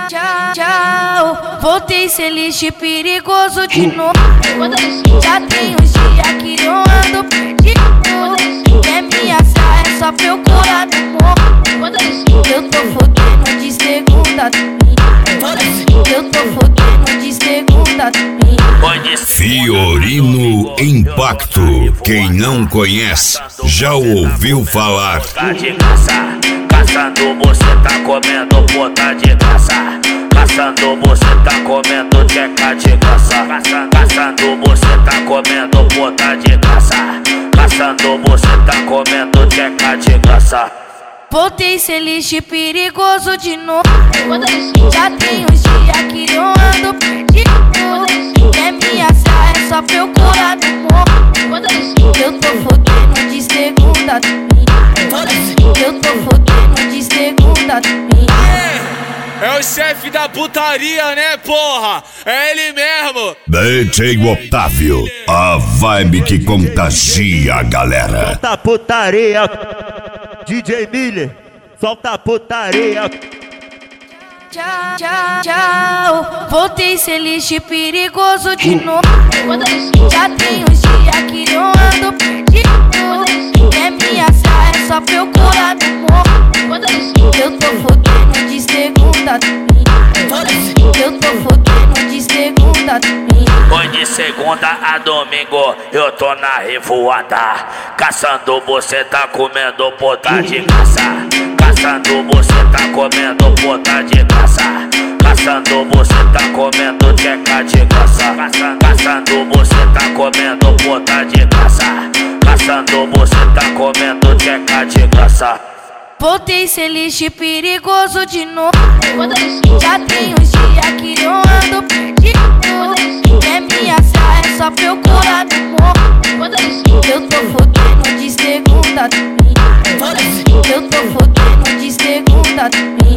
Tchau, voltei ser lixo perigoso de novo. Já tem uns dias que eu ando perdido. Quer me assar é só procurar no morro. Eu tô fodendo de segunda domingo. Eu tô fodendo de segunda domingo. Fiorino Impacto. Quem não conhece, já ouviu falar. Tá de caça, caçando você tá comendo puta de caça. Caçando você tá comendo tcheca de caça. Caçando você tá comendo puta de caça. Caçando você tá comendo tcheca de caça. Voltei ser lixo perigoso de novo. Já tem uns dias que eu ando perdido. Quer me assar é só procurar no morro. Eu tô fodendo de segunda domingo. Eu tô fodendo de segunda domingo. É o chefe da putaria, né, porra? É ele mesmo. DJ Otávio, a vibe que contagia a galera. Solta a putaria, DJ Miller. Solta a putaria. Tchau, voltei ser lixo perigoso de novo. Já tem uns dias que eu ando perdido. Quer me assar é só procurar no morro. Eu tô fodendo de segunda domingo. Eu tô fodendo de segunda domingo. Foi de segunda a domingo, eu tô na revoada. Caçando você tá comendo puta de caça. Caçando você tá comendo puta de caça. Caçando você tá comendo tcheca de caça. Caçando você tá comendo puta de caça. Caçando você tá comendo tcheca de caça. Voltei ser lixo perigoso de novo. Já tem uns dias que eu ando perdido. Quer me assar é só procurar no morro. Eu tô fodendo de segunda domingo. Eu tô fodendo de segunda domingo.